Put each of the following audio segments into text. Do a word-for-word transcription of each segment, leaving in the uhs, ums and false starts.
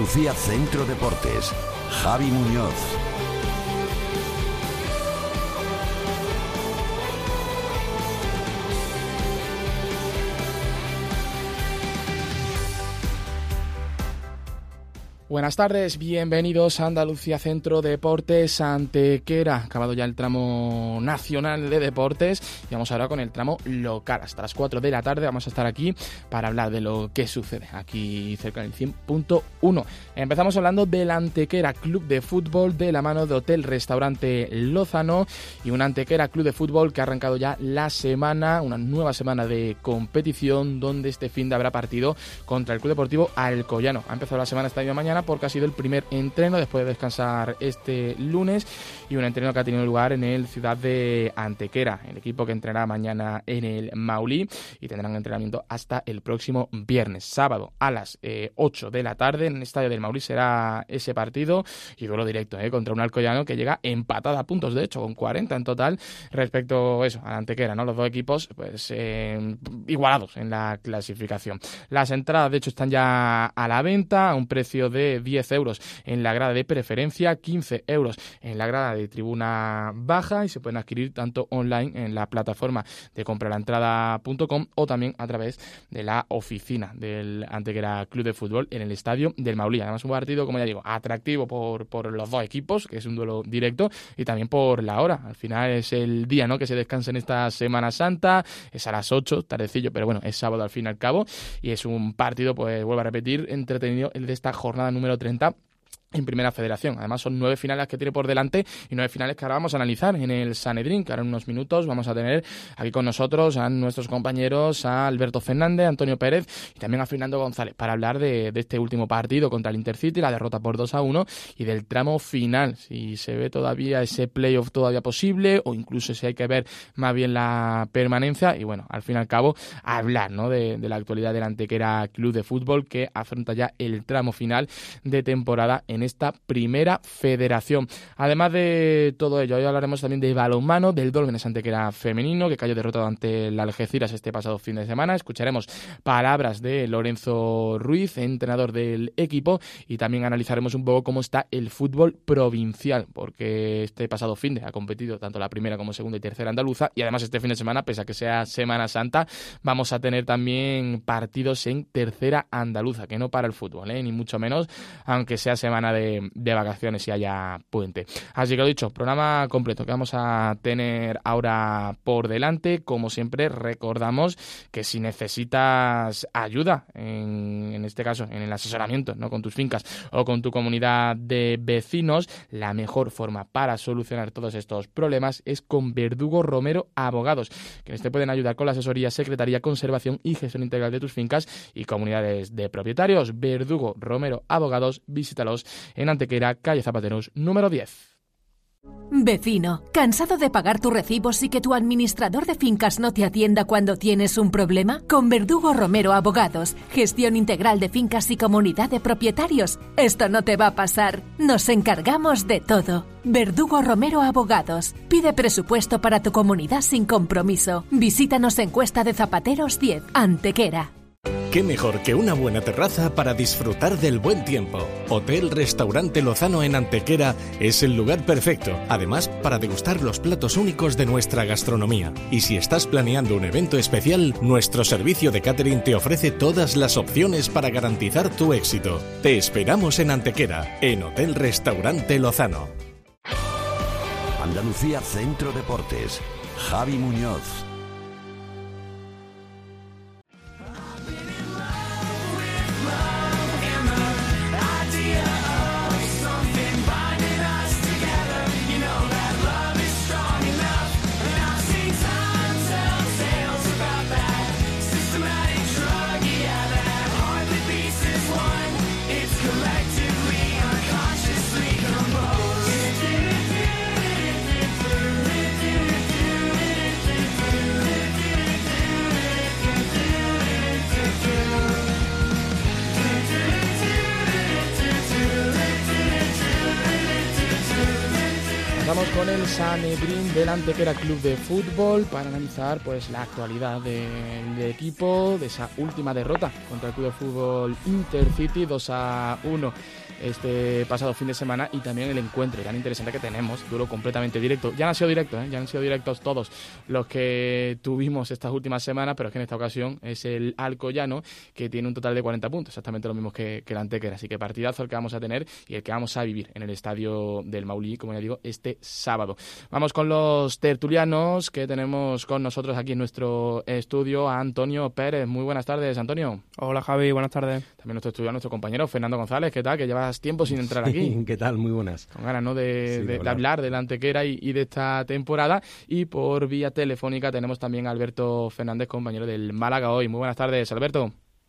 Andalucía Centro Deportes. Javi Muñoz. Buenas tardes, bienvenidos a Andalucía Centro Deportes. Antequera, acabado ya el tramo nacional de deportes y vamos ahora con el tramo local. Hasta las cuatro de la tarde vamos a estar aquí para hablar de lo que sucede aquí cerca del cien punto uno. Empezamos hablando del Antequera Club de Fútbol de la mano de Hotel Restaurante Lozano y un Antequera Club de Fútbol que ha arrancado ya la semana, una nueva semana de competición donde este fin de habrá partido contra el Club Deportivo Alcoyano. Ha empezado la semana esta misma mañana porque ha sido el primer entreno después de descansar este lunes y un entreno que ha tenido lugar en el Ciudad de Antequera, el equipo que entrenará mañana en el Maulí y tendrán entrenamiento hasta el próximo viernes. Sábado a las eh, ocho de la tarde en el Estadio del Maulí será ese partido y duelo directo eh, contra un Alcoyano que llega empatado a puntos, de hecho, con cuarenta en total respecto eso, a Antequera, ¿no? Los dos equipos pues eh, igualados en la clasificación. Las entradas, de hecho, están ya a la venta a un precio de diez euros en la grada de preferencia, quince euros en la grada de tribuna baja y se pueden adquirir tanto online en la plataforma de compralaentrada punto com o también a través de la oficina del Antequera Club de Fútbol en el Estadio del Maulí. Además un partido, como ya digo, atractivo por, por los dos equipos, que es un duelo directo y también por la hora. Al final es el día, ¿no?, que se descansa en esta Semana Santa, es a las ocho, tardecillo, pero bueno, es sábado al fin y al cabo y es un partido, pues vuelvo a repetir, entretenido el de esta jornada número treinta en Primera Federación. Además son nueve finales que tiene por delante y nueve finales que ahora vamos a analizar en el Sanedrín, que ahora en unos minutos vamos a tener aquí con nosotros a nuestros compañeros, a Alberto Fernández, a Antonio Pérez y también a Fernando González para hablar de, de este último partido contra el Intercity, la derrota por dos a uno y del tramo final, si se ve todavía ese playoff todavía posible o incluso si hay que ver más bien la permanencia y bueno, al fin y al cabo hablar, ¿no?, de, de la actualidad del Antequera Club de Fútbol que afronta ya el tramo final de temporada en esta Primera Federación. Además de todo ello, hoy hablaremos también de balonmano, del Dólmenes Antequera femenino que cayó derrotado ante el Algeciras este pasado fin de semana. Escucharemos palabras de Lorenzo Ruiz, entrenador del equipo, y también analizaremos un poco cómo está el fútbol provincial, porque este pasado fin de ha competido tanto la primera como segunda y tercera andaluza y además este fin de semana, pese a que sea Semana Santa, vamos a tener también partidos en tercera andaluza, que no para el fútbol, ¿eh? Ni mucho menos, aunque sea semana De, de vacaciones y haya puente. Así que lo dicho, programa completo que vamos a tener ahora por delante. Como siempre, recordamos que si necesitas ayuda, en, en este caso en el asesoramiento, ¿no?, con tus fincas o con tu comunidad de vecinos, la mejor forma para solucionar todos estos problemas es con Verdugo Romero Abogados, quienes te pueden ayudar con la asesoría, secretaría, conservación y gestión integral de tus fincas y comunidades de propietarios. Verdugo Romero Abogados, visítalos en Antequera, calle Zapateros, número diez. Vecino, ¿cansado de pagar tus recibos y que tu administrador de fincas no te atienda cuando tienes un problema? Con Verdugo Romero Abogados, gestión integral de fincas y comunidad de propietarios. Esto no te va a pasar. Nos encargamos de todo. Verdugo Romero Abogados. Pide presupuesto para tu comunidad sin compromiso. Visítanos en Cuesta de Zapateros diez, Antequera. ¿Qué mejor que una buena terraza para disfrutar del buen tiempo? Hotel Restaurante Lozano en Antequera es el lugar perfecto, además para degustar los platos únicos de nuestra gastronomía. Y si estás planeando un evento especial, nuestro servicio de catering te ofrece todas las opciones para garantizar tu éxito. Te esperamos en Antequera, en Hotel Restaurante Lozano. Andalucía Centro Deportes. Javi Muñoz. Estamos con el Sanedrín del Antequera Club de Fútbol para analizar pues la actualidad del de equipo, de esa última derrota contra el Club de Fútbol Intercity dos a uno este pasado fin de semana, y también el encuentro tan interesante que tenemos, duro completamente directo. Ya no han sido directos, ¿eh? ya han sido directos todos los que tuvimos estas últimas semanas, pero es que en esta ocasión es el Alcoyano, que tiene un total de cuarenta puntos, exactamente lo mismo que, que el Antequera. Así que partidazo el que vamos a tener y el que vamos a vivir en el estadio del Maulí, como ya digo, este sábado. Vamos con los tertulianos que tenemos con nosotros aquí en nuestro estudio, a Antonio Pérez. Muy buenas tardes, Antonio. Hola, Javi, buenas tardes. También nuestro estudio, nuestro compañero Fernando González. ¿Qué tal? Que llevas tiempo sin entrar aquí. ¿Qué tal? Muy buenas. Con ganas, ¿no? De, sí, de, de hablar del Antequera y, y de esta temporada. Y por vía telefónica tenemos también a Alberto Fernández, compañero del Málaga Hoy. Muy buenas tardes, Alberto.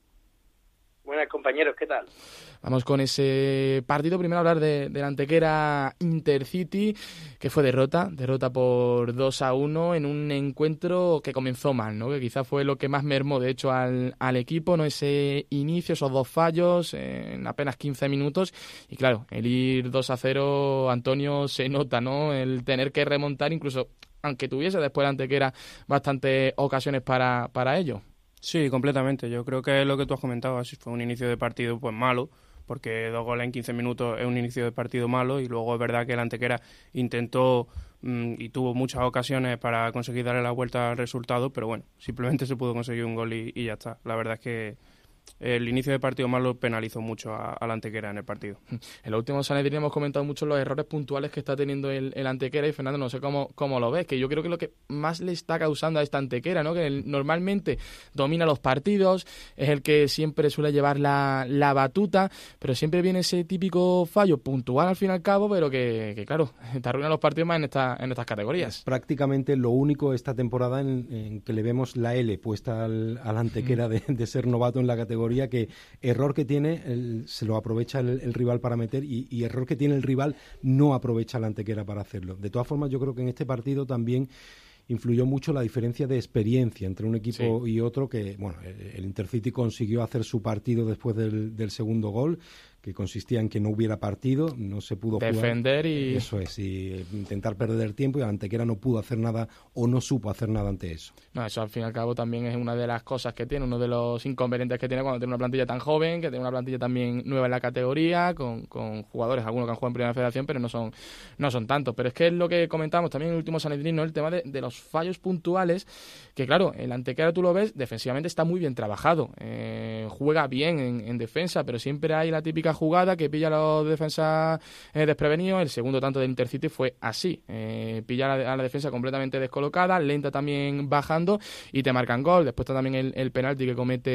Buenas, compañeros, ¿qué tal? Vamos con ese partido. Primero hablar de, de la Antequera Intercity, que fue derrota, derrota por dos a uno en un encuentro que comenzó mal, ¿no? Que quizás fue lo que más mermó, de hecho, al, al equipo, ¿no? Ese inicio, esos dos fallos en apenas quince minutos. Y claro, el ir dos a cero, Antonio, se nota, ¿no? El tener que remontar, incluso aunque tuviese después la Antequera bastantes ocasiones para, para ello. Sí, completamente. Yo creo que es lo que tú has comentado. Así fue un inicio de partido pues malo, porque dos goles en quince minutos es un inicio de partido malo, y luego es verdad que el Antequera intentó mmm, y tuvo muchas ocasiones para conseguir darle la vuelta al resultado, pero bueno, simplemente se pudo conseguir un gol y, y ya está. La verdad es que el inicio de partido malo penalizó mucho a, a la Antequera en el partido. En los últimos Sanedrín hemos comentado mucho los errores puntuales que está teniendo el, el Antequera, y Fernando, no sé cómo, cómo lo ves, que yo creo que lo que más le está causando a esta Antequera, ¿no? Que el, normalmente domina los partidos, es el que siempre suele llevar la, la batuta, pero siempre viene ese típico fallo puntual al fin y al cabo, pero que, que claro, te arruina los partidos más en, esta, en estas categorías. Prácticamente lo único esta temporada en, en que le vemos la L puesta al, al Antequera de, de ser novato en la categoría, que error que tiene el, se lo aprovecha el, el rival para meter, y, y error que tiene el rival no aprovecha la Antequera para hacerlo. De todas formas, yo creo que en este partido también influyó mucho la diferencia de experiencia entre un equipo sí. y otro, que bueno, el, el Intercity consiguió hacer su partido después del, del segundo gol, que consistía en que no hubiera partido, no se pudo defender jugar. y... Eso es, y intentar perder tiempo, y la Antequera no pudo hacer nada o no supo hacer nada ante eso. No, eso al fin y al cabo también es una de las cosas que tiene, uno de los inconvenientes que tiene cuando tiene una plantilla tan joven, que tiene una plantilla también nueva en la categoría, con, con jugadores, algunos que han jugado en Primera Federación, pero no son no son tantos. Pero es que es lo que comentábamos también en el último Sanedrín, ¿no? El tema de, de los fallos puntuales, que claro, el Antequera tú lo ves, defensivamente está muy bien trabajado, eh, juega bien en, en defensa, pero siempre hay la típica jugada que pilla a los defensas eh, desprevenidos. El segundo tanto del Intercity fue así, eh, pilla a la, a la defensa completamente descolocada, lenta también bajando, y te marcan gol. Después está también el, el penalti que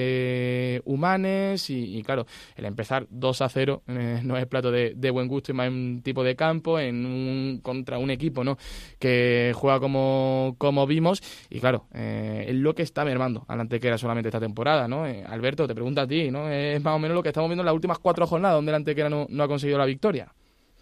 comete Humanes, y, y claro, el empezar dos a cero eh, no es plato de, de buen gusto, y más en un tipo de campo, en un, contra un equipo, ¿no?, que juega como, como vimos, y claro, eh, es lo que está mermando a la Antequera solamente esta temporada, ¿no? Eh, Alberto, te pregunto a ti, ¿no? Es más o menos lo que estamos viendo en las últimas cuatro jornadas, donde la Antequera no, no ha conseguido la victoria.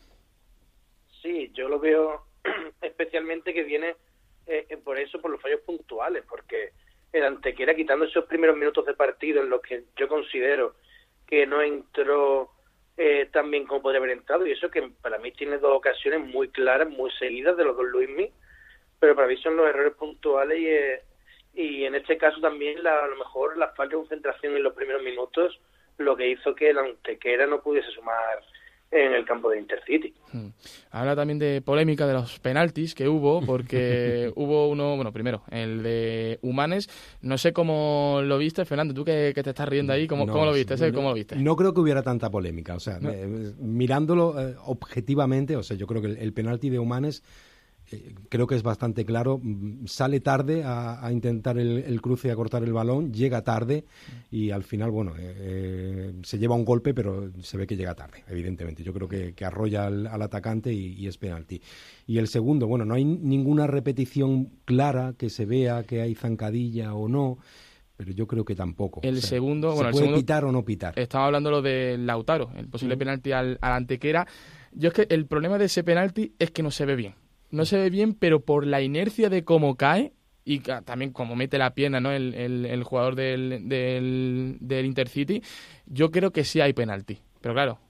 Sí, yo lo veo especialmente que viene eh, por eso, por los fallos puntuales, porque el Antequera, quitando esos primeros minutos de partido en los que yo considero que no entró eh, tan bien como podría haber entrado, y eso que para mí tiene dos ocasiones muy claras, muy seguidas de los dos Luismi, pero para mí son los errores puntuales, y, eh, y en este caso también la, a lo mejor la falta de concentración en los primeros minutos, lo que hizo que el Antequera no pudiese sumar en el campo de Intercity. Hmm. Habla también de polémica de los penaltis que hubo, porque hubo uno, bueno, primero, el de Humanes. No sé cómo lo viste, Fernando, tú que, que te estás riendo ahí, ¿cómo, no, ¿cómo lo viste? ¿Ese, no, ¿Cómo lo viste? No creo que hubiera tanta polémica, o sea, ¿no? eh, mirándolo eh, objetivamente, o sea, yo creo que el, el penalti de Humanes, Eh, creo que es bastante claro. Sale tarde a, a intentar el, el cruce y a cortar el balón, llega tarde, y al final, bueno, eh, eh, se lleva un golpe, pero se ve que llega tarde, evidentemente. Yo creo que, que arrolla al, al atacante y, y es penalti. Y el segundo, bueno, no hay ninguna repetición clara que se vea que hay zancadilla o no, pero yo creo que tampoco. El o sea, segundo, ¿se bueno, puede el segundo, pitar o no pitar? Estaba hablando lo de Lautaro, el posible mm. penalti al, al Antequera. Yo es que el problema de ese penalti es que no se ve bien. No se ve bien, pero por la inercia de cómo cae, y también como mete la pierna, ¿no?, el, el, el jugador del, del, del Intercity, yo creo que sí hay penalti. Pero claro,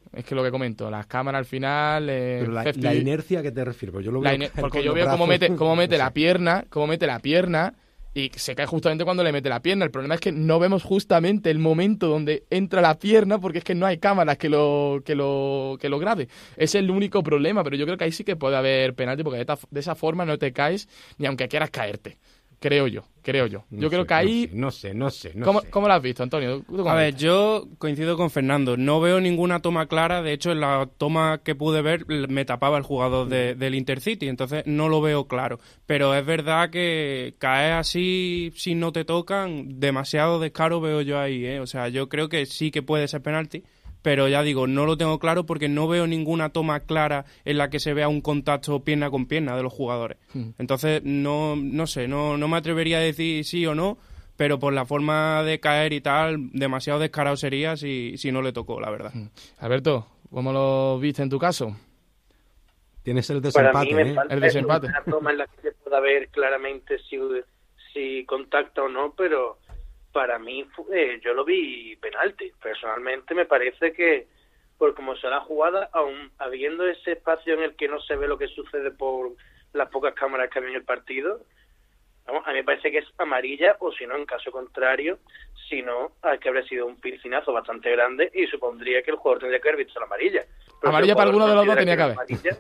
Es que lo que comento, las cámaras al final... Eh, Pero la, la inercia, ¿a qué te refieres? Pues yo lo veo iner- porque yo veo cómo mete, cómo mete no sé. la pierna, cómo mete la pierna y se cae justamente cuando le mete la pierna. El problema es que no vemos justamente el momento donde entra la pierna porque es que no hay cámaras que lo que lo que lo grabe. Es el único problema, pero yo creo que ahí sí que puede haber penalti porque de, ta, de esa forma no te caes ni aunque quieras caerte. Creo yo, creo yo. No yo creo sé, que ahí... No sé, no sé, no ¿Cómo, sé. ¿Cómo lo has visto, Antonio? A ver, yo coincido con Fernando. No veo ninguna toma clara. De hecho, en la toma que pude ver me tapaba el jugador de, del Intercity. Entonces, no lo veo claro. Pero es verdad que caer así, si no te tocan, demasiado descaro veo yo ahí, ¿eh? O sea, yo creo que sí que puede ser penalti. Pero ya digo, no lo tengo claro porque no veo ninguna toma clara en la que se vea un contacto pierna con pierna de los jugadores. Mm. Entonces, no no sé, no, no me atrevería a decir sí o no, pero por la forma de caer y tal, demasiado descarado sería si, si no le tocó, la verdad. Mm. Alberto, ¿cómo lo viste en tu caso? Tienes el desempate, Para mí me ¿eh? falta El desempate. una toma en la que se pueda ver claramente si, si contacta o no, pero... Para mí, eh, yo lo vi penalti. Personalmente me parece que, por como se la jugada, aún habiendo ese espacio en el que no se ve lo que sucede por las pocas cámaras que hay en el partido, vamos, a mí me parece que es amarilla, o si no, en caso contrario, si no, hay que haber sido un piscinazo bastante grande y supondría que el jugador tendría que haber visto la amarilla. Pero amarilla si para alguno de los dos tenía que haber. Amarilla,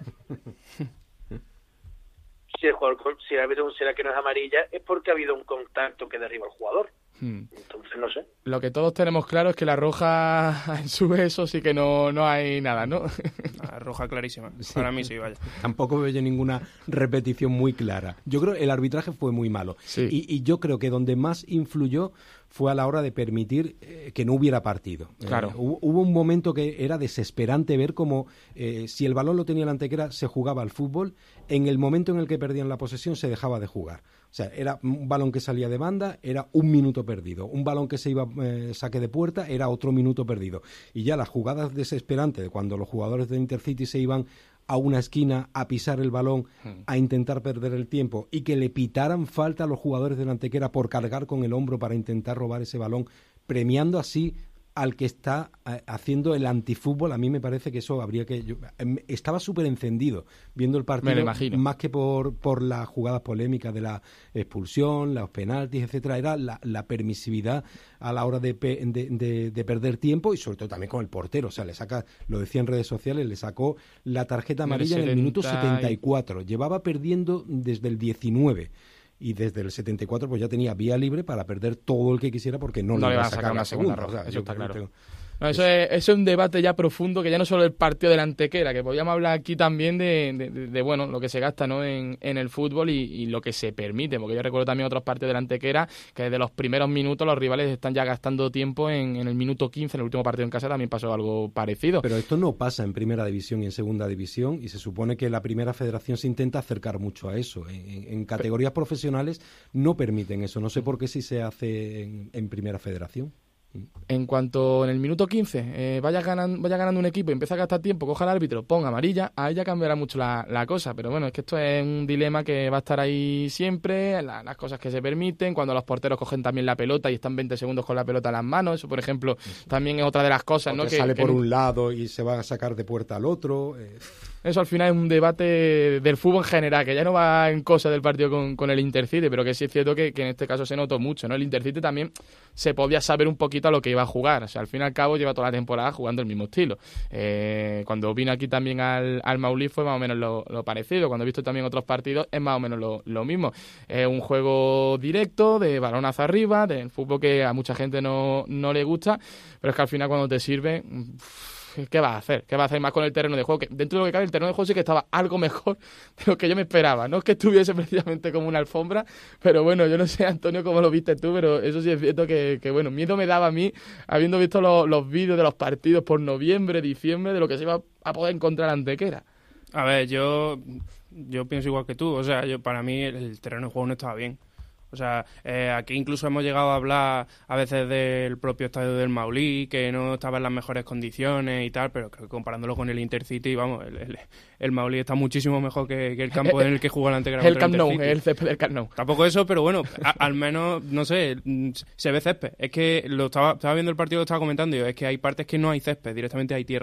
si el jugador, si el árbitro considera que no es amarilla, es porque ha habido un contacto que derriba al jugador. Hmm. Entonces no sé. Lo que todos tenemos claro es que la roja en su beso sí que no, no hay nada, ¿no? La roja clarísima. Sí. Para mí sí, vaya. Tampoco veo yo ninguna repetición muy clara. Yo creo que el arbitraje fue muy malo. Sí. Y, y yo creo que donde más influyó fue a la hora de permitir eh, que no hubiera partido. Claro. Eh, hubo, hubo un momento que era desesperante ver cómo eh, si el balón lo tenía el Antequera se jugaba al fútbol, en el momento en el que perdían la posesión se dejaba de jugar. O sea, era un balón que salía de banda, era un minuto perdido. Un balón que se iba eh, saque de puerta, era otro minuto perdido. Y ya las jugadas desesperantes de cuando los jugadores de Intercity se iban a una esquina a pisar el balón, a intentar perder el tiempo y que le pitaran falta a los jugadores del Antequera por cargar con el hombro para intentar robar ese balón, premiando así al que está eh, haciendo el antifútbol. A mí me parece que eso habría que... Yo, eh, estaba súper encendido viendo el partido, me lo imagino. Más que por, por las jugadas polémicas de la expulsión, los penaltis, etcétera. Era la, la permisividad a la hora de, pe, de, de, de perder tiempo y sobre todo también con el portero. O sea, le saca, lo decía en redes sociales, le sacó la tarjeta amarilla en el, en el minuto setenta y cuatro. Llevaba perdiendo desde el diecinueve. Y desde el setenta y cuatro pues ya tenía vía libre para perder todo el que quisiera porque no, no le le iba a sacar una segunda, segunda roja. O sea, eso está claro. Tengo... No, eso, es, eso es un debate ya profundo, que ya no solo el partido del Antequera, que podríamos hablar aquí también de, de, de, de bueno, lo que se gasta, ¿no?, en, en el fútbol y, y lo que se permite, porque yo recuerdo también otros partidos del Antequera que desde los primeros minutos los rivales están ya gastando tiempo en, en el minuto quince, en el último partido en casa también pasó algo parecido. Pero esto no pasa en primera división y en segunda división, y se supone que la primera federación se intenta acercar mucho a eso. En, en categorías Pero... profesionales no permiten eso, no sé por qué si se hace en, en primera federación. En cuanto en el minuto quince eh, vaya, ganando, vaya ganando un equipo y empieza a gastar tiempo, coja al árbitro, ponga amarilla, ahí ya cambiará mucho la, la cosa. Pero bueno, es que esto es un dilema que va a estar ahí siempre, la, las cosas que se permiten, cuando los porteros cogen también la pelota y están veinte segundos con la pelota en las manos, eso por ejemplo también es otra de las cosas, ¿no? Que, que sale que por en... un lado y se va a sacar de puerta al otro... Eh... Eso al final es un debate del fútbol en general, que ya no va en cosa del partido con, con el Intercity, pero que sí es cierto que, que en este caso se notó mucho, ¿no? El Intercity también se podía saber un poquito a lo que iba a jugar, o sea, al fin y al cabo lleva toda la temporada jugando el mismo estilo. Eh, cuando vino aquí también al, al Maulí fue más o menos lo, lo parecido, cuando he visto también otros partidos es más o menos lo, lo mismo. Es un juego directo, de balón hacia arriba, del fútbol que a mucha gente no, no le gusta, pero es que al final cuando te sirve... Uff, ¿qué vas a hacer? ¿Qué vas a hacer más con el terreno de juego? Que dentro de lo que cabe, el terreno de juego sí que estaba algo mejor de lo que yo me esperaba. No es que estuviese precisamente como una alfombra, pero bueno, yo no sé, Antonio, cómo lo viste tú, pero eso sí es cierto que, que bueno, miedo me daba a mí, habiendo visto los, los vídeos de los partidos por noviembre, diciembre, de lo que se iba a poder encontrar Antequera. A ver, yo, yo pienso igual que tú. O sea, yo para mí el, el terreno de juego no estaba bien. O sea, eh, aquí incluso hemos llegado a hablar a veces del propio estadio del Maulí, que no estaba en las mejores condiciones y tal, pero creo que comparándolo con el Intercity, vamos, el, el, el Maulí está muchísimo mejor que, que el campo en el que juega el Antequera. El Camp Nou, el césped del Camp Nou. Tampoco eso, pero bueno, a, al menos, no sé, se ve césped. Es que lo estaba, estaba viendo el partido, lo estaba comentando, y yo, es que hay partes que no hay césped, directamente hay tierra.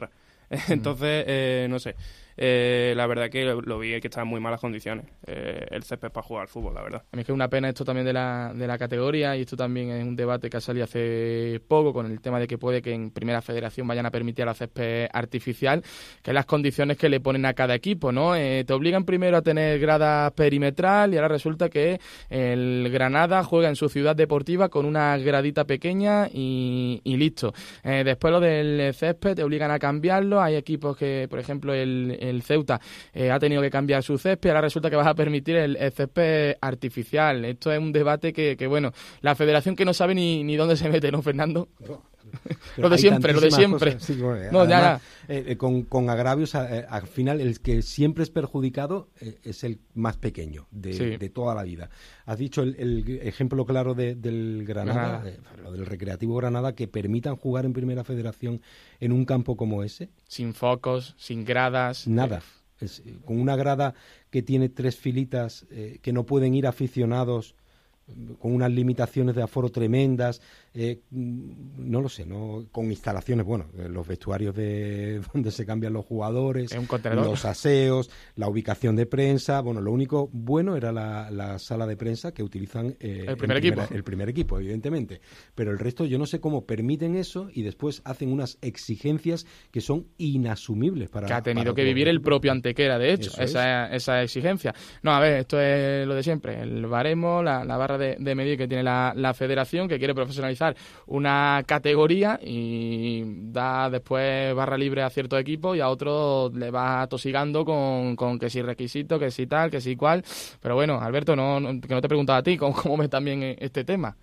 Entonces, eh, no sé. Eh, la verdad que lo, lo vi que estaba en muy malas condiciones eh, el césped para jugar al fútbol, la verdad. A mí es que es una pena esto también de la, de la categoría, y esto también es un debate que ha salido hace poco con el tema de que puede que en Primera Federación vayan a permitir el césped artificial, que es las condiciones que le ponen a cada equipo, ¿no? Eh, te obligan primero a tener grada perimetral y ahora resulta que el Granada juega en su ciudad deportiva con una gradita pequeña y, y listo. Eh, después lo del césped te obligan a cambiarlo, hay equipos que, por ejemplo, el el Ceuta eh, ha tenido que cambiar su césped, ahora resulta que vas a permitir el, el césped artificial. Esto es un debate que, que, bueno, la federación que no sabe ni, ni dónde se mete, ¿no, Fernando? Lo de siempre, lo de siempre. Cosas, sí, bueno, no, además, ya, ya. Eh, con, con agravios, eh, al final el que siempre es perjudicado eh, es el más pequeño de, sí. de toda la vida. Has dicho el, el ejemplo claro de, del Granada, Granada. Eh, lo del Recreativo Granada, que permitan jugar en Primera Federación en un campo como ese. Sin focos, sin gradas. Nada. Es, con una grada que tiene tres filitas, eh, que no pueden ir aficionados, con unas limitaciones de aforo tremendas, eh, no lo sé, no con instalaciones, bueno, los vestuarios de donde se cambian los jugadores, los aseos, la ubicación de prensa, bueno, lo único bueno era la, la sala de prensa que utilizan eh, el primer equipo, primera, el primer equipo, evidentemente, pero el resto yo no sé cómo permiten eso y después hacen unas exigencias que son inasumibles para que ha tenido para que vivir el propio Antequera, de hecho, esa, es. esa exigencia. No, a ver, esto es lo de siempre, el baremo, la, la barra de, de medir que tiene la, la federación, que quiere profesionalizar una categoría y da después barra libre a ciertos equipos y a otros le va atosigando con, con que si requisito, que si tal, que si cual. Pero bueno, Alberto, no, no, que no te he preguntado a ti, ¿cómo, cómo ves también este tema?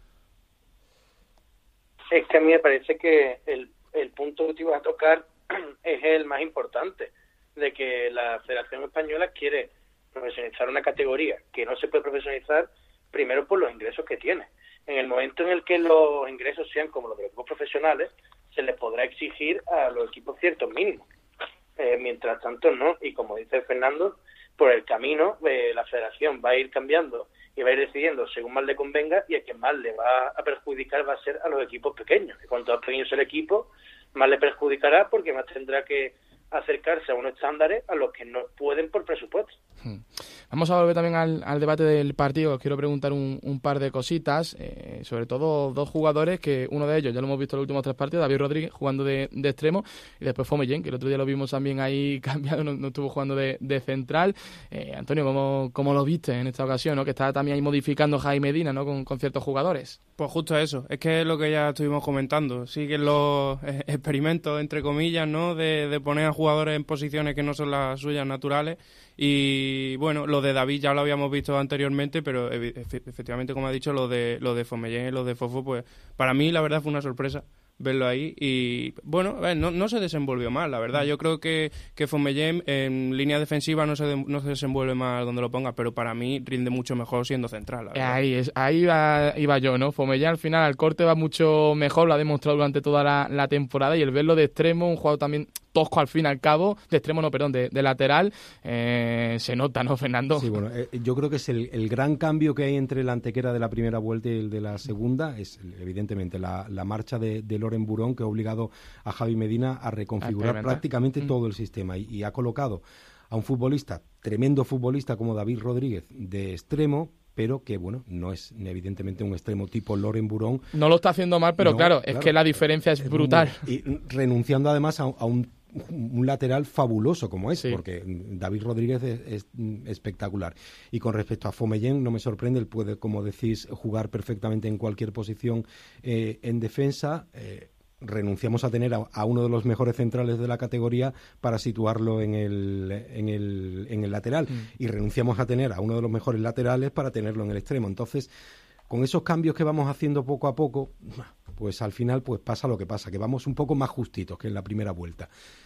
Es que a mí me parece que el, el punto que te ibas a tocar es el más importante, de que la Federación Española quiere profesionalizar una categoría que no se puede profesionalizar primero por los ingresos que tiene. En el momento en el que los ingresos sean como los de los equipos profesionales, se les podrá exigir a los equipos ciertos mínimos. Eh, mientras tanto, no. Y como dice Fernando, por el camino eh, la federación va a ir cambiando y va a ir decidiendo según más le convenga, y el que más le va a perjudicar va a ser a los equipos pequeños. Y cuanto más pequeño sea el equipo, más le perjudicará porque más tendrá que acercarse a unos estándares a los que no pueden por presupuesto. Vamos a volver también al, al debate del partido. Os quiero preguntar un, un par de cositas, eh, sobre todo dos jugadores que uno de ellos ya lo hemos visto en los últimos tres partidos, David Rodríguez jugando de, de extremo, y después Fomellén, que el otro día lo vimos también ahí cambiado, no, no estuvo jugando de, de central. Eh, Antonio, ¿cómo, ¿cómo lo viste en esta ocasión, ¿no? Que estaba también ahí modificando Jaime Medina, ¿no? con, con ciertos jugadores. Pues justo eso, es que es lo que ya estuvimos comentando, siguen los eh, experimentos, entre comillas, ¿no? De, de poner a jugadores en posiciones que no son las suyas naturales. Y bueno, lo de David ya lo habíamos visto anteriormente, pero efectivamente, como ha dicho, lo de lo de Fomellén y lo de Fofo, pues para mí la verdad fue una sorpresa verlo ahí. Y bueno, a ver, no, no se desenvolvió mal, la verdad. Yo creo que, que Fomellén en línea defensiva no se, de, no se desenvuelve mal donde lo ponga, pero para mí rinde mucho mejor siendo central, la verdad. Ahí, es, ahí iba, iba yo, ¿no? Fomellén al final al corte va mucho mejor, lo ha demostrado durante toda la, la temporada, y el verlo de extremo, un jugador también tosco al fin y al cabo, de extremo no, perdón, de, de lateral, eh, se nota, ¿no, Fernando? Sí, bueno, eh, yo creo que es el, el gran cambio que hay entre el Antequera de la primera vuelta y el de la segunda, es evidentemente la, la marcha de, de Loren Burón, que ha obligado a Javi Medina a reconfigurar a prácticamente mm. todo el sistema y, y ha colocado a un futbolista, tremendo futbolista como David Rodríguez, de extremo, pero que, bueno, no es evidentemente un extremo tipo Loren Burón. No lo está haciendo mal, pero no, claro, claro, es que la diferencia es brutal. Y renunciando además a, a un un lateral fabuloso como es, sí. porque David Rodríguez es, es espectacular. Y con respecto a Fomellén, no me sorprende, él puede, como decís, jugar perfectamente en cualquier posición eh, en defensa. Eh, renunciamos a tener a, a uno de los mejores centrales de la categoría para situarlo en el, en el, en el lateral. Mm. Y renunciamos a tener a uno de los mejores laterales para tenerlo en el extremo. Entonces, con esos cambios que vamos haciendo poco a poco, pues al final pues pasa lo que pasa, que vamos un poco más justitos que en la primera vuelta.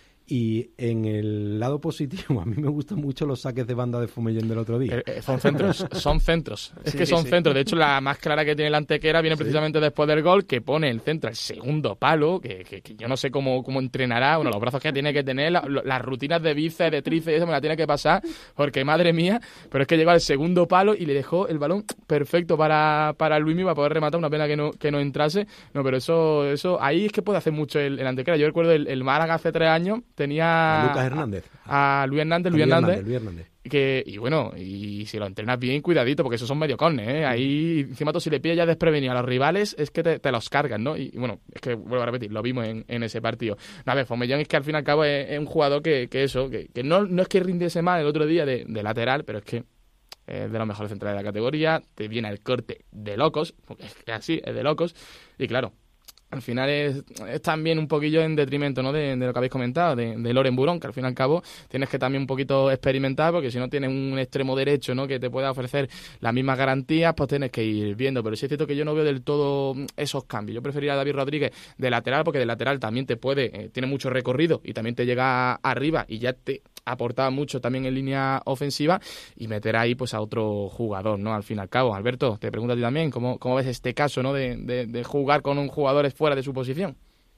Y en el lado positivo, a mí me gustan mucho los saques de banda de Fomellén del otro día. Eh, eh, son centros, son centros. Es sí, que son sí. centros. De hecho, la más clara que tiene la Antequera viene sí. precisamente después del gol, que pone el centro al segundo palo, que, que, que yo no sé cómo, cómo entrenará. Bueno, los brazos que tiene que tener, la, las rutinas de bíceps, de tríceps, eso me la tiene que pasar, porque madre mía, pero es que llegó al segundo palo y le dejó el balón perfecto para, para Luismi para poder rematar. Una pena que no, que no entrase. No, pero eso, eso ahí es que puede hacer mucho el, el Antequera. Yo recuerdo el, el Málaga hace tres años, tenía a Lucas Hernández. A, a Luis Hernández, Luis Luis Hernández, Hernández, Luis Hernández. Que, y bueno, y si lo entrenas bien, cuidadito, porque esos son medio cornes, ¿eh? Ahí, encima tú si le pillas ya desprevenido a los rivales, es que te, te los cargan, ¿no? Y, y bueno, es que, vuelvo a repetir, lo vimos en, en ese partido. No, a ver, Fomellón es que al fin y al cabo es, es un jugador que, que eso, que, que no, no es que rindiese mal el otro día de, de lateral, pero es que es de los mejores centrales de la categoría, te viene el corte de locos, porque es que así, es de locos, y claro, al final es, es también un poquillo en detrimento, ¿no? de, de lo que habéis comentado, de, de Loren Burón, que al fin y al cabo tienes que también un poquito experimentar, porque si no tienes un extremo derecho, ¿no? que te pueda ofrecer las mismas garantías, pues tienes que ir viendo. Pero sí es cierto que yo no veo del todo esos cambios. Yo preferiría a David Rodríguez de lateral, porque de lateral también te puede, eh, tiene mucho recorrido y también te llega arriba y ya te aportaba mucho también en línea ofensiva, y meter ahí pues a otro jugador, ¿no? Al fin y al cabo. Alberto, te pregunto a ti también, ¿cómo, cómo ves este caso, ¿no? de, de, de jugar con un jugador fuera de su posición?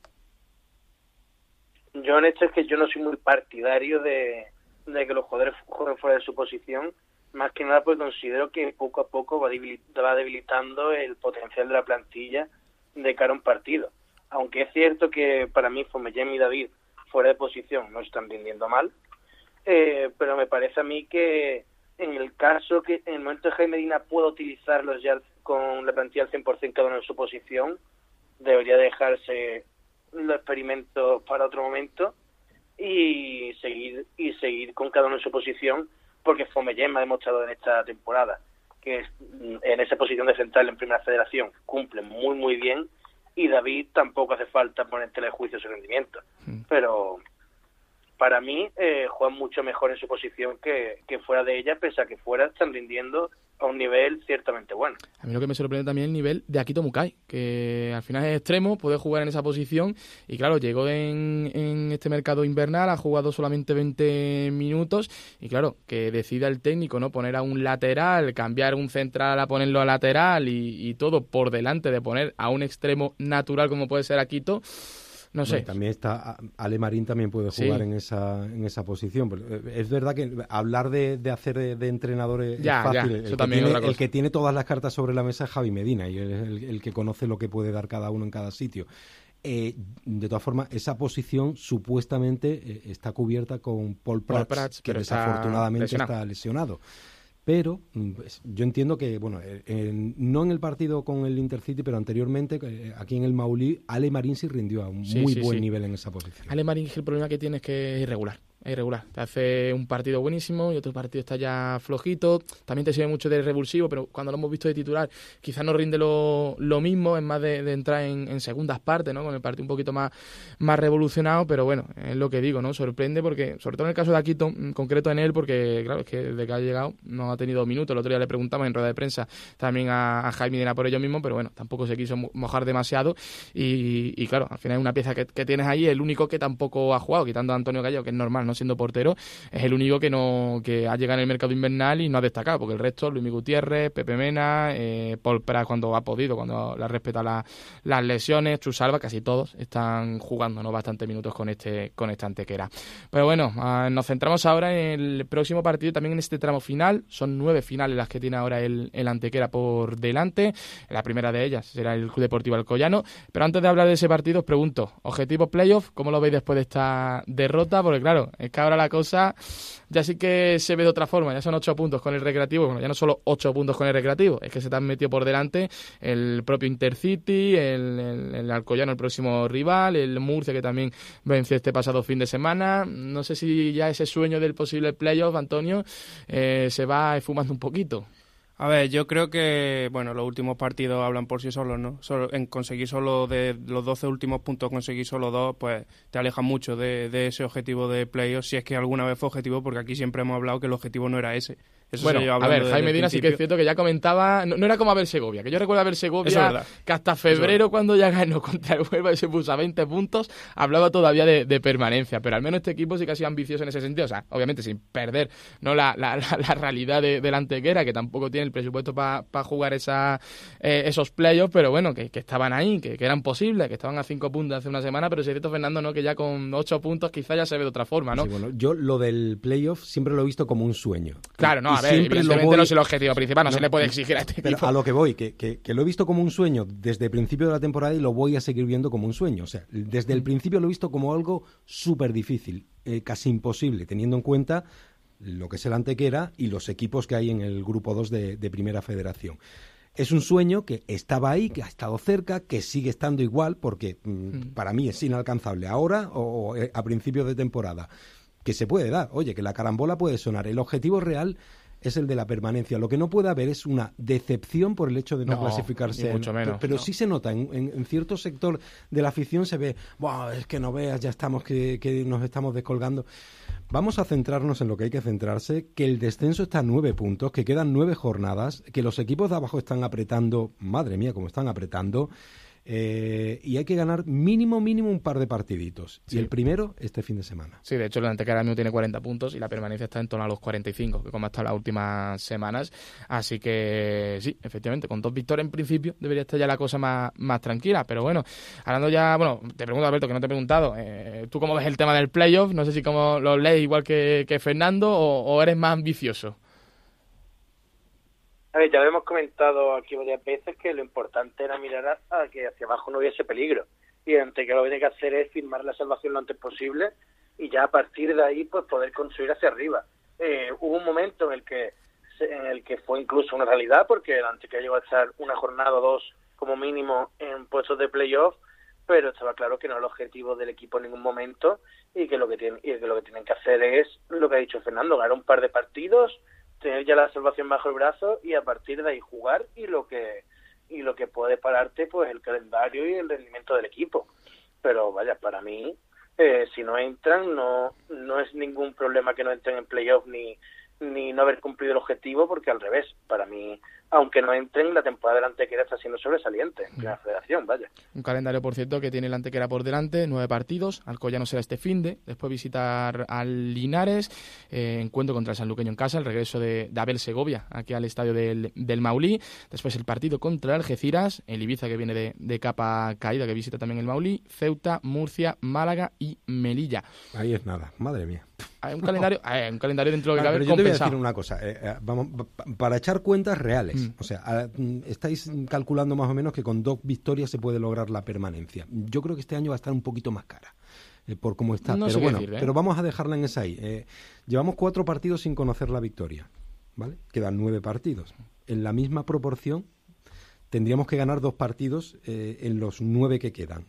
Yo en esto es que yo no soy muy partidario de, de que los jugadores jueguen fuera de su posición, más que nada porque considero que poco a poco va, debil, va debilitando el potencial de la plantilla de cara a un partido. Aunque es cierto que para mí Fomellén y David fuera de posición no están rindiendo mal, eh, pero me parece a mí que en el caso que en el momento de Jaime Medina pueda utilizarlos ya con la plantilla al cien por ciento cada uno en su posición, debería dejarse los experimentos para otro momento y seguir y seguir con cada uno en su posición, porque Fomellén me ha demostrado en esta temporada que en esa posición de central en Primera Federación cumple muy muy bien, y David tampoco hace falta poner tela de juicio su rendimiento, mm. pero para mí eh, juegan mucho mejor en su posición que, que fuera de ella, pese a que fuera están rindiendo a un nivel ciertamente bueno. A mí lo que me sorprende también es el nivel de Akito Mukai, que al final es extremo, puede jugar en esa posición, y claro, llegó en, en este mercado invernal, ha jugado solamente veinte minutos, y claro, que decida el técnico, ¿no? Poner a un lateral, cambiar un central a ponerlo a lateral, y, y todo por delante de poner a un extremo natural como puede ser Akito. No sé. Bueno, también está Ale Marín, también puede jugar sí. en esa en esa posición. Es verdad que hablar de, de hacer de, de entrenadores ya, es fácil. Ya, el, eso que tiene, otra cosa. el que tiene todas las cartas sobre la mesa es Javi Medina, y es el, el que conoce lo que puede dar cada uno en cada sitio. Eh, de todas formas, esa posición supuestamente eh, está cubierta con Paul Prats, Paul Prats que desafortunadamente está lesionado. está lesionado. Pero pues, yo entiendo que, bueno, eh, eh, no en el partido con el Intercity, pero anteriormente, eh, aquí en el Maulí, Ale Marín sí rindió a un sí, muy sí, buen sí. nivel en esa posición. Ale Marín, el problema que tiene es que es irregular. Es irregular. Te hace un partido buenísimo y otro partido está ya flojito. También te sirve mucho de revulsivo, pero cuando lo hemos visto de titular, quizás no rinde lo, lo mismo, es más de, de entrar en, en segundas partes, ¿no? Con el partido un poquito más, más revolucionado, pero bueno, es lo que digo, ¿no? Sorprende porque, sobre todo en el caso de Akito, en concreto en él, porque claro, es que desde que ha llegado no ha tenido minutos. El otro día le preguntamos en rueda de prensa también a, a Jaime Medina por ello mismo, pero bueno, tampoco se quiso mojar demasiado y, y claro, al final es una pieza que, que tienes ahí, el único que tampoco ha jugado, quitando a Antonio Gallego, que es normal, no siendo portero, es el único que no que ha llegado en el mercado invernal y no ha destacado, porque el resto, Luis Gutiérrez, Pepe Mena, eh, Paul Prats cuando ha podido, cuando le respeta la, las lesiones, Chusalva, casi todos están jugando, ¿no? Bastantes minutos con este con esta Antequera. Pero bueno, uh, nos centramos ahora en el próximo partido, también en este tramo final. Son nueve finales las que tiene ahora el, el Antequera por delante. La primera de ellas será el Club Deportivo Alcoyano. Pero antes de hablar de ese partido, os pregunto, ¿objetivos playoff? ¿Cómo lo veis después de esta derrota? Porque claro, es que ahora la cosa ya sí que se ve de otra forma, ya son ocho puntos con el Recreativo, bueno, ya no solo ocho puntos con el Recreativo, es que se te han metido por delante el propio Intercity, el, el, el Alcoyano, el próximo rival, el Murcia, que también venció este pasado fin de semana. No sé si ya ese sueño del posible playoff, Antonio, eh, se va esfumando un poquito. A ver, yo creo que, bueno, los últimos partidos hablan por sí solos, ¿no? Solo, en conseguir solo de los doce últimos puntos, conseguir solo dos, pues te aleja mucho de, de ese objetivo de playoff, si es que alguna vez fue objetivo, porque aquí siempre hemos hablado que el objetivo no era ese. Eso bueno, a ver, Jaime Medina sí que es cierto que ya comentaba, no, no era como a ver Segovia, que yo recuerdo a ver Segovia que hasta febrero, cuando ya ganó contra el Huelva y se puso a veinte puntos, hablaba todavía de, de permanencia, pero al menos este equipo sí que ha sido ambicioso en ese sentido, o sea, obviamente sin perder no la, la, la, la realidad de, de la Antequera, que tampoco tiene el presupuesto para pa jugar esa, eh, esos playoffs, pero bueno, que, que estaban ahí, que, que eran posibles, que estaban a cinco puntos hace una semana, pero si es cierto, Fernando, ¿no? Que ya con ocho puntos quizás ya se ve de otra forma, ¿no? Sí, bueno, yo lo del playoff siempre lo he visto como un sueño. Claro, no, a ver, siempre lo voy... no es el objetivo principal, no, no se le puede exigir a este pero equipo. A lo que voy, que, que, que lo he visto como un sueño desde el principio de la temporada y lo voy a seguir viendo como un sueño. O sea, desde el principio lo he visto como algo súper difícil, eh, casi imposible, teniendo en cuenta lo que es el Antequera y los equipos que hay en el Grupo dos de, de Primera Federación. Es un sueño que estaba ahí, que ha estado cerca, que sigue estando igual, porque mm, mm. para mí es inalcanzable ahora o, o a principios de temporada. Que se puede dar, oye, que la carambola puede sonar. El objetivo real es el de la permanencia. Lo que no puede haber es una decepción por el hecho de no, no clasificarse. Ni mucho menos. Pero, pero no. sí se nota, en, en, en cierto sector de la afición se ve, wow, es que no veas, ya estamos, que, que nos estamos descolgando. Vamos a centrarnos en lo que hay que centrarse, que el descenso está a nueve puntos, que quedan nueve jornadas, que los equipos de abajo están apretando, madre mía, cómo están apretando, eh, y hay que ganar mínimo, mínimo un par de partiditos. Sí. Y el primero, este fin de semana. Sí, de hecho, el Antequera mismo tiene cuarenta puntos y la permanencia está en torno a los cuarenta y cinco, que como ha estado las últimas semanas. Así que sí, efectivamente, con dos victorias en principio debería estar ya la cosa más, más tranquila. Pero bueno, hablando ya, bueno, te pregunto, Alberto, que no te he preguntado, eh, ¿tú cómo ves el tema del playoff? No sé si cómo lo lees igual que, que Fernando o, o eres más ambicioso. A ver, ya lo hemos comentado aquí varias veces que lo importante era mirar a, a que hacia abajo no hubiese peligro. Y antes que lo que tiene que hacer es firmar la salvación lo antes posible y ya a partir de ahí pues poder construir hacia arriba. Eh, hubo un momento en el que en el que fue incluso una realidad, porque el Antequera llegó a estar una jornada o dos como mínimo en puestos de playoff, pero estaba claro que no era el objetivo del equipo en ningún momento y que lo que tienen, y que lo que tienen que hacer es lo que ha dicho Fernando, ganar un par de partidos, tener ya la salvación bajo el brazo y a partir de ahí jugar y lo que y lo que puede pararte pues el calendario y el rendimiento del equipo. Pero vaya, para mí eh, si no entran no no es ningún problema que no entren en playoff ni ni no haber cumplido el objetivo, porque al revés, para mí, aunque no entren, la temporada del Antequera está siendo sobresaliente en la federación, vaya. Un calendario, por cierto, que tiene el Antequera por delante, nueve partidos, Alcoyano será este finde, después visitar al Linares, eh, encuentro contra el Sanluqueño en casa, el regreso de, de Abel Segovia aquí al estadio del, del Maulí, después el partido contra el Algeciras, el Ibiza que viene de, de capa caída, que visita también el Maulí, Ceuta, Murcia, Málaga y Melilla. Ahí es nada, madre mía. Hay un calendario, hay un calendario dentro de lo que claro, cabe pero yo compensado. Te voy a decir una cosa, eh, eh, vamos, para echar cuentas reales, mm. o sea, a, estáis calculando más o menos que con dos victorias se puede lograr la permanencia. Yo creo que este año va a estar un poquito más cara, eh, por cómo está, no pero bueno, decir, ¿eh? pero vamos a dejarla en esa ahí. Eh, llevamos cuatro partidos sin conocer la victoria, ¿vale? Quedan nueve partidos. En la misma proporción tendríamos que ganar dos partidos eh, en los nueve que quedan.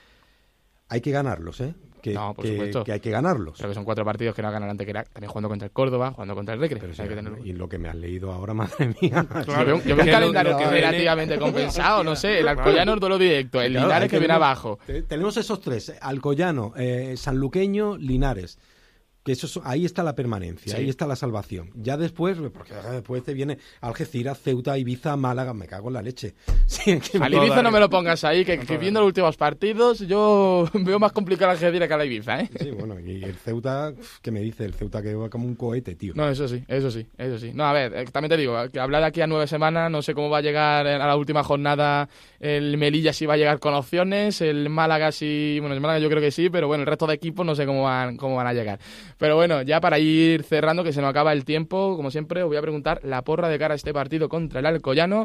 Hay que ganarlos, ¿eh? Que, no, por que, supuesto. que hay que ganarlos. Pero que son cuatro partidos que no ganan Antequera, también jugando contra el Córdoba, jugando contra el Recre. Pero sí, hay que tener... Y lo que me has leído ahora, madre mía. Claro, yo veo un calendario que relativamente viene... compensado, no sé, el Alcoyano es duelo directo, el claro, Linares que viene abajo. Tenemos esos tres, Alcoyano, eh, Sanluqueño, Linares. Que eso, ahí está la permanencia, sí. Ahí está la salvación. Ya después, porque después te viene Algeciras, Ceuta, Ibiza, Málaga, me cago en la leche. Sí, que al Ibiza no me lo pongas ahí, que, que viendo los últimos partidos yo veo más complicado al Algeciras que a la Ibiza, ¿eh? Sí, bueno, y el Ceuta, ¿qué me dice? El Ceuta que va como un cohete, tío. No, eso sí, eso sí, eso sí. No, a ver, también te digo, que hablar de aquí a nueve semanas, no sé cómo va a llegar a la última jornada el Melilla, si va a llegar con opciones, el Málaga sí, bueno, el Málaga yo creo que sí, pero bueno, el resto de equipos no sé cómo van, cómo van a llegar. Pero bueno, ya para ir cerrando, que se nos acaba el tiempo, como siempre, os voy a preguntar la porra de cara a este partido contra el Alcoyano.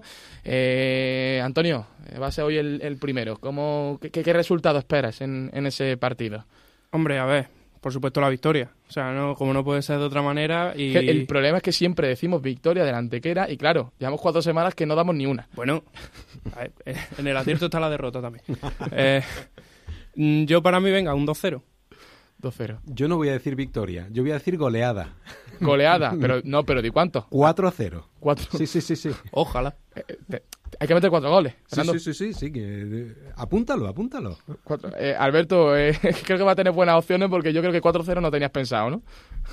Eh, Antonio, va a ser hoy el, el primero. ¿Cómo, qué, ¿Qué resultado esperas en, en ese partido? Hombre, a ver, por supuesto la victoria. O sea, no como no puede ser de otra manera. Y el, el problema es que siempre decimos victoria del Antequera y claro, llevamos cuatro semanas que no damos ni una. Bueno, a ver, en el acierto está la derrota también. Eh, yo para mí, venga, un dos cero. dos cero. Yo no voy a decir victoria, yo voy a decir goleada. Goleada, pero no, pero ¿de cuánto? cuatro a cero. cuatro. Sí, sí, sí, sí. Ojalá. Eh, te, hay que meter cuatro goles. Sí, sí, sí, sí, sí, que eh, apúntalo, apúntalo. Cuatro. Eh, Alberto, eh, creo que va a tener buenas opciones porque yo creo que cuatro cero no tenías pensado, ¿no?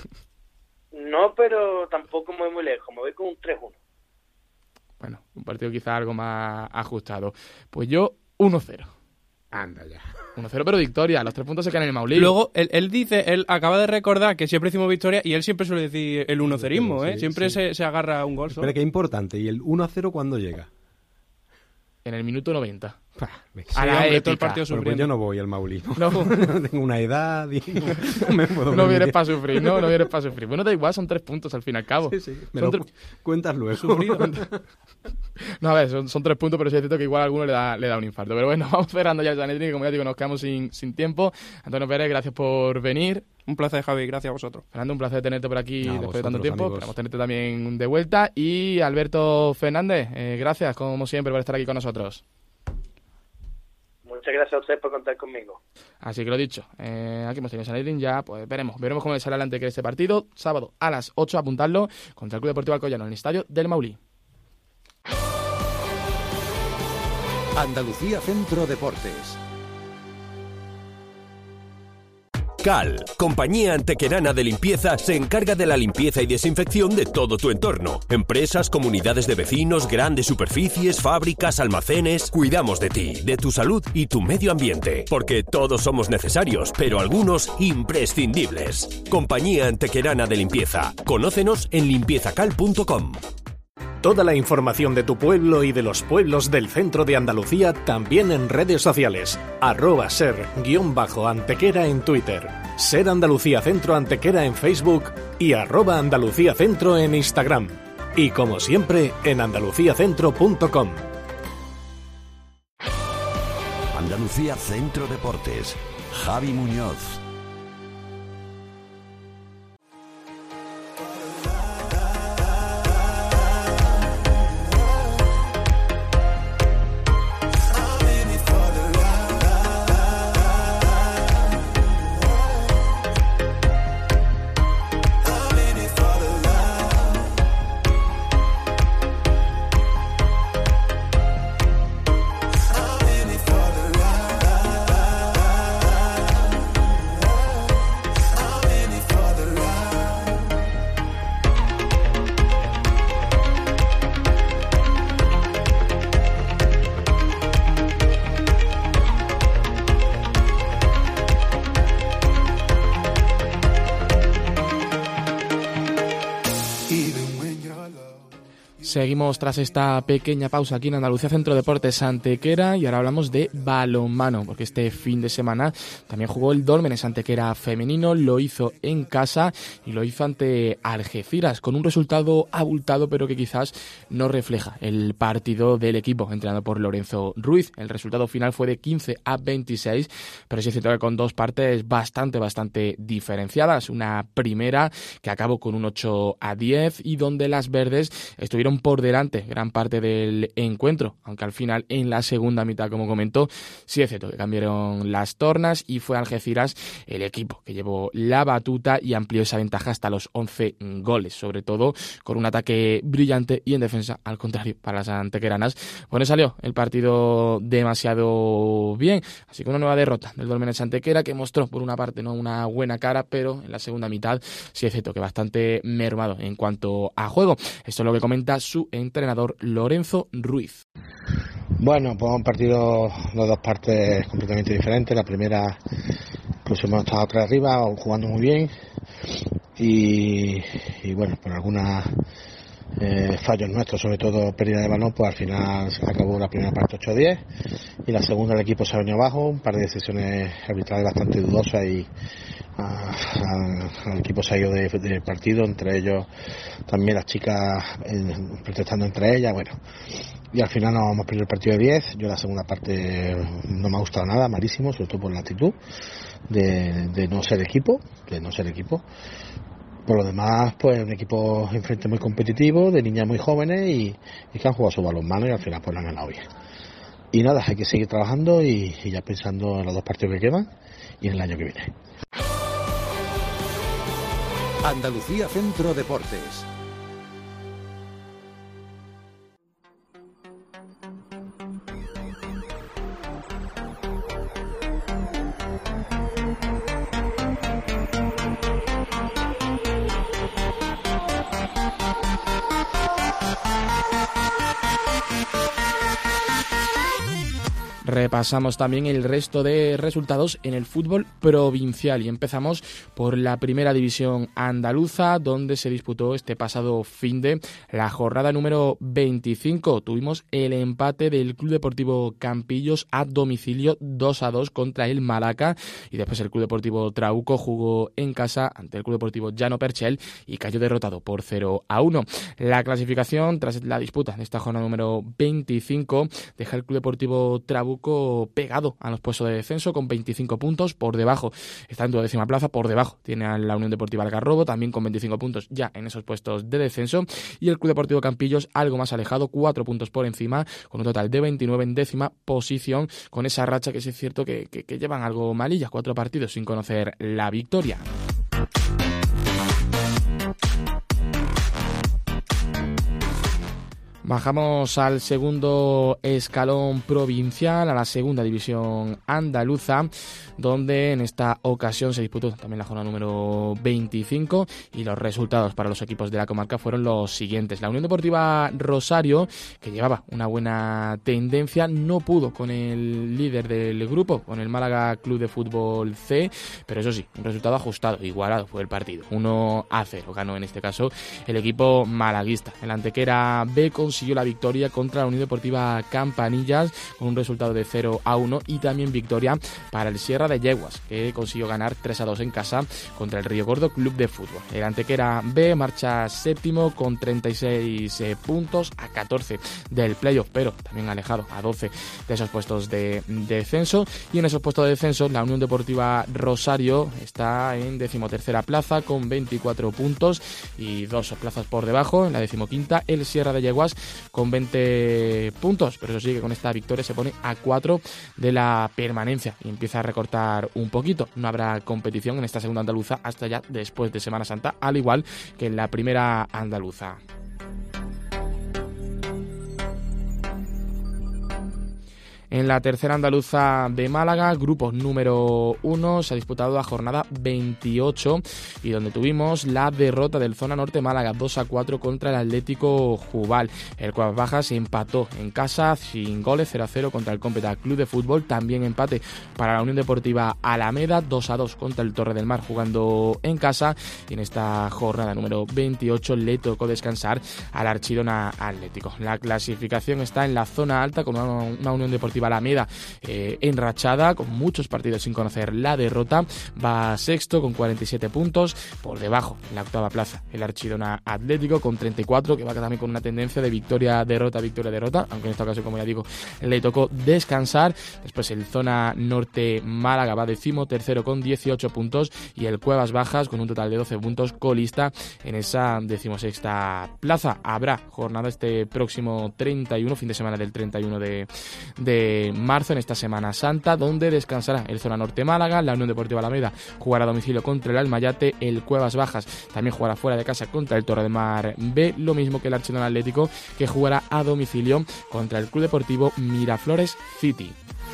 No, pero tampoco me voy muy lejos, me voy con un tres uno. Bueno, un partido quizá algo más ajustado. Pues yo uno cero. Anda ya. uno cero, pero victoria. Los tres puntos se quedan en el Maulí. Luego, él, él dice, él acaba de recordar que siempre decimos victoria y él siempre suele decir el uno cerismo, ¿eh? Sí, siempre sí. Se, se agarra a un gol solo. Pero que importante. ¿Y el uno a cero cuándo llega? En el minuto noventa. A la hombre, épica. todo el partido Bueno, pues yo no voy al Maulí. No. Tengo una edad y no, no me puedo No vienes permitir. para sufrir, no, no vienes para sufrir. Bueno, da igual, son tres puntos al fin y al cabo. Sí, sí, me Son lo tre- cuentas luego. No, a ver, son, son tres puntos, pero sí es cierto que igual a alguno le da, le da un infarto. Pero bueno, vamos cerrando ya el Sanedrín, que como ya digo, nos quedamos sin, sin tiempo. Antonio Pérez, gracias por venir. Un placer, Javi, gracias a vosotros. Fernando, un placer tenerte por aquí No, después de tanto vosotros, tiempo. amigos. Esperamos tenerte también de vuelta. Y Alberto Fernández, eh, gracias como siempre por estar aquí con nosotros. Muchas gracias a ustedes por contar conmigo. Así que lo dicho, eh, aquí hemos tenido Sanedrín, ya pues veremos, veremos cómo le sale adelante que este partido, sábado a las ocho, apuntadlo, contra el Club Deportivo Alcoyano en el estadio del Maulí. Andalucía Centro Deportes. Cal, compañía antequerana de limpieza, se encarga de la limpieza y desinfección de todo tu entorno. Empresas, comunidades de vecinos, grandes superficies, fábricas, almacenes. Cuidamos de ti, de tu salud y tu medio ambiente. Porque todos somos necesarios, pero algunos imprescindibles. Compañía antequerana de limpieza. Conócenos en limpiezacal punto com. Toda la información de tu pueblo y de los pueblos del centro de Andalucía también en redes sociales. Arroba ser guión bajo Antequera en Twitter. Ser Andalucía Centro Antequera en Facebook y arroba Andalucía Centro en Instagram. Y como siempre, en andaluciacentro punto com. Andalucía Centro Deportes. Javi Muñoz. Seguimos tras esta pequeña pausa aquí en Andalucía Centro Deportes Antequera y ahora hablamos de balonmano, porque este fin de semana también jugó el Dólmenes Antequera femenino, lo hizo en casa y lo hizo ante Algeciras con un resultado abultado pero que quizás no refleja el partido del equipo entrenado por Lorenzo Ruiz. El resultado final fue de quince a veintiséis, pero sí es cierto que con dos partes bastante, bastante diferenciadas. Una primera que acabó con un ocho a diez y donde las verdes estuvieron por delante gran parte del encuentro, aunque al final en la segunda mitad, como comentó, sí es cierto que cambiaron las tornas y fue Algeciras el equipo que llevó la batuta y amplió esa ventaja hasta los once goles, sobre todo con un ataque brillante y en defensa, al contrario, para las antequeranas, pues no salió el partido demasiado bien, así que una nueva derrota del Dólmenes Antequera que mostró por una parte no una buena cara, pero en la segunda mitad sí es cierto que bastante mermado en cuanto a juego. Esto es lo que comenta su entrenador Lorenzo Ruiz. Bueno, pues un partido de dos partes completamente diferentes. La primera, pues hemos estado atrás arriba, jugando muy bien y, y bueno, por algunas eh, fallos nuestros, sobre todo pérdida de balón, pues al final acabó la primera parte ocho a diez y la segunda el equipo se ha venido abajo, un par de decisiones arbitrales bastante dudosas y al equipo se ha ido del de partido, entre ellos también las chicas eh, protestando entre ellas, bueno, y al final nos hemos perdido el partido de diez. Yo la segunda parte no me ha gustado nada, malísimo, sobre todo por la actitud de, de no ser equipo, de no ser equipo. Por lo demás, pues un equipo enfrente muy competitivo, de niñas muy jóvenes y, y que han jugado su balonmano y al final pues lo han ganado bien. Y nada, hay que seguir trabajando y, y ya pensando en los dos partidos que quedan y en el año que viene. Andalucía Centro Deportes. Repasamos también el resto de resultados en el fútbol provincial y empezamos por la primera división andaluza, donde se disputó este pasado finde la jornada número veinticinco. Tuvimos el empate del Club Deportivo Campillos a domicilio dos a dos contra el Malaca, y después el Club Deportivo Trauco jugó en casa ante el Club Deportivo Llano Perchel y cayó derrotado por cero a uno. La clasificación tras la disputa de esta jornada número veinticinco deja el Club Deportivo Trabuco pegado a los puestos de descenso con veinticinco puntos. Por debajo está en duodécima plaza, por debajo tiene a la Unión Deportiva Algarrobo también con veinticinco puntos ya en esos puestos de descenso, y el Club Deportivo Campillos algo más alejado, cuatro puntos por encima, con un total de veintinueve en décima posición, con esa racha que sí es cierto que, que, que llevan algo malillas, cuatro partidos sin conocer la victoria. Bajamos al segundo escalón provincial, a la segunda división andaluza, donde en esta ocasión se disputó también la jornada número veinticinco y los resultados para los equipos de la comarca fueron los siguientes. La Unión Deportiva Rosario, que llevaba una buena tendencia, no pudo con el líder del grupo, con el Málaga Club de Fútbol C, pero eso sí, un resultado ajustado, igualado fue el partido, uno a cero, ganó en este caso el equipo malaguista. El Antequera B consiguió la victoria contra la Unión Deportiva Campanillas con un resultado de cero a uno, y también victoria para el Sierra de Yeguas, que consiguió ganar tres a dos en casa contra el Río Gordo Club de Fútbol. El Antequera B marcha séptimo con treinta y seis eh, puntos a catorce del playoff, pero también alejado a doce de esos puestos de, de descenso, y en esos puestos de descenso la Unión Deportiva Rosario está en decimotercera plaza con veinticuatro puntos y dos plazas por debajo. En la decimoquinta el Sierra de Yeguas con veinte puntos, pero eso sí que con esta victoria se pone a cuatro de la permanencia y empieza a recortar un poquito. No habrá competición en esta segunda andaluza hasta ya después de Semana Santa, al igual que en la primera andaluza. En la tercera andaluza de Málaga, grupo número uno, se ha disputado la jornada veintiocho y donde tuvimos la derrota del Zona Norte Málaga dos a cuatro contra el Atlético Jubal. El Cuevas Bajas empató en casa sin goles, cero a cero contra el Cómpeta Club de Fútbol. También empate para la Unión Deportiva Alameda, dos a dos contra el Torre del Mar jugando en casa. Y en esta jornada número veintiocho le tocó descansar al Archidona Atlético. La clasificación está en la zona alta con una, una Unión Deportiva Alameda eh, enrachada, con muchos partidos sin conocer la derrota, va sexto con cuarenta y siete puntos. Por debajo, en la octava plaza, el Archidona Atlético con treinta y cuatro, que va también con una tendencia de victoria, derrota, victoria, derrota, aunque en esta ocasión, como ya digo, le tocó descansar. Después el Zona Norte Málaga va décimo tercero con dieciocho puntos, y el Cuevas Bajas con un total de doce puntos, colista en esa decimosexta plaza. Habrá jornada este próximo treinta y uno, fin de semana del treinta y uno de, de marzo, en esta Semana Santa, donde descansará el Zona Norte Málaga. La Unión Deportiva Alameda jugará a domicilio contra el Almayate, el Cuevas Bajas también jugará fuera de casa contra el Torre del Mar B, lo mismo que el Archidona Atlético, que jugará a domicilio contra el Club Deportivo Miraflores City.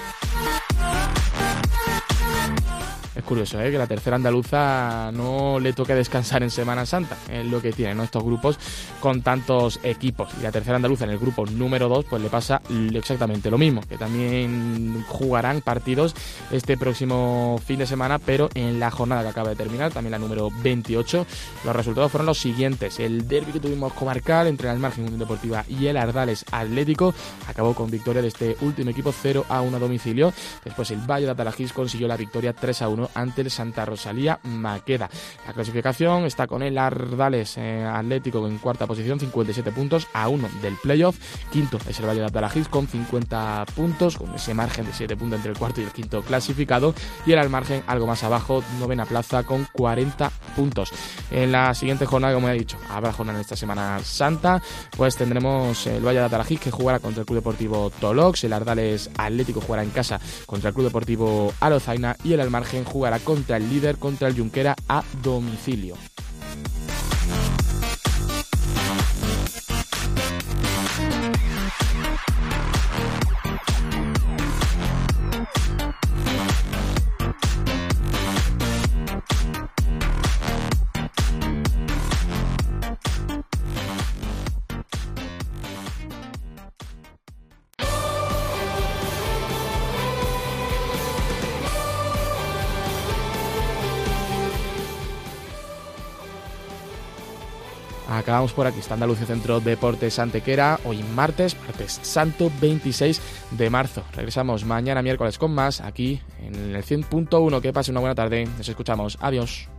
Es curioso, ¿eh?, que la tercera andaluza no le toque descansar en Semana Santa, es lo que tienen, ¿no?, estos grupos con tantos equipos. Y la tercera andaluza en el grupo número dos pues le pasa exactamente lo mismo, que también jugarán partidos este próximo fin de semana, pero en la jornada que acaba de terminar, también la número veintiocho. Los resultados fueron los siguientes: el derbi que tuvimos comarcal entre el Almargen Unión Deportiva y el Ardales Atlético acabó con victoria de este último equipo, cero a uno a domicilio. Después el Valle de Atalajís consiguió la victoria tres a uno ante el Santa Rosalía Maqueda. La clasificación está con el Ardales eh, Atlético en cuarta posición, cincuenta y siete puntos, a uno del playoff. Quinto es el Valle de Atalajís con cincuenta puntos, con ese margen de siete puntos entre el cuarto y el quinto clasificado, y el Almargen algo más abajo, novena plaza con cuarenta puntos. En la siguiente jornada, como he dicho, habrá jornada en esta Semana Santa, pues tendremos el Valle de Atalajís, que jugará contra el Club Deportivo Tolox, el Ardales Atlético jugará en casa contra el Club Deportivo Alozaina, y el Almargen jugará contra el líder, contra el Junquera, a domicilio. acabamos por aquí. Está Andalucía Centro Deportes Antequera, hoy martes, martes santo veintiséis de marzo. Regresamos mañana miércoles con más aquí en el cien punto uno. Que pase una buena tarde, nos escuchamos, adiós.